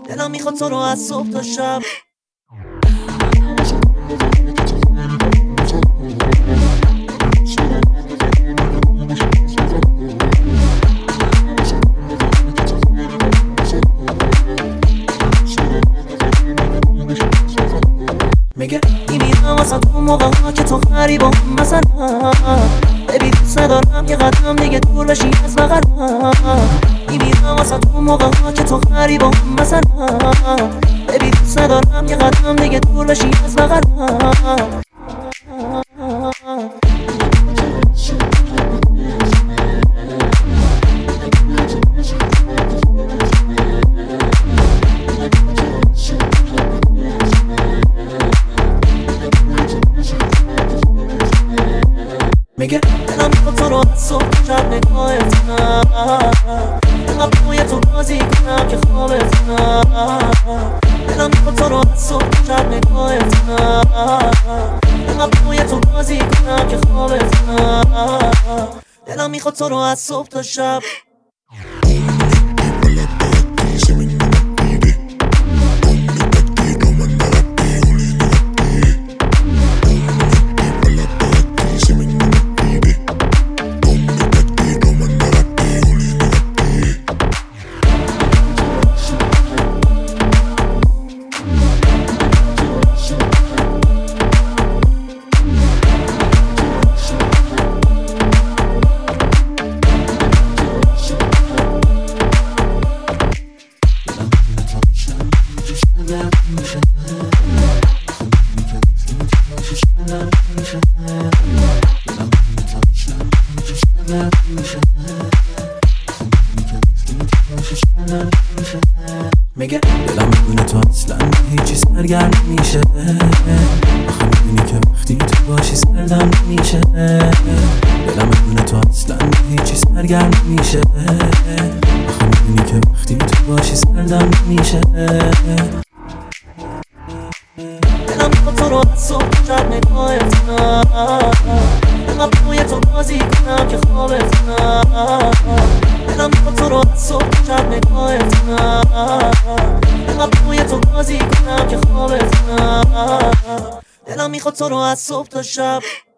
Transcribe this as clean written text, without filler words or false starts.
دلم میخواد تو رو از صبح تا شب. میگه میمیرم واسه اون موقع ها که تو غریبم مثلا. ببین دوست ندارم که قدم دیگه دور بشی از بغلم. میمیرم واسه اون موقع ها که تو غریبم مثلا. ببین دوست ندارم که قدم دیگه دور بشی از بغلم. میگه دلم میخواد تو رو از صبح تا شب نگاهت کنم. اینقدر روی تو بازی کنم که خوابت کنم. دلم میخواد تو رو از صبح تا شب نگاهت کنم. اینقدر روی تو بازی کنم که خوابت کنم. دلم میخواد تو رو از صبح تا شب. میگه دلم میدونه تو اصلا هیچی سرگرم میشه. آخه میدونی که وقتی تو باشی سردم میشه. دلم میدونه تو اصلا هیچی سرگرم میشه. آخه میدونی که وقتی تو باشی سردم میشه. دلم میخواد تو رو از صبح تا شب نگاهت کنم. اینقدر روی تو بازی کنم که خوابت کنم. دلم میخواد تو رو از صبح تا شب نگاهت کنم. اینقدر روی تو بازی کنم که خوابت کنم. دلم میخواد تو رو از صبح تا شب.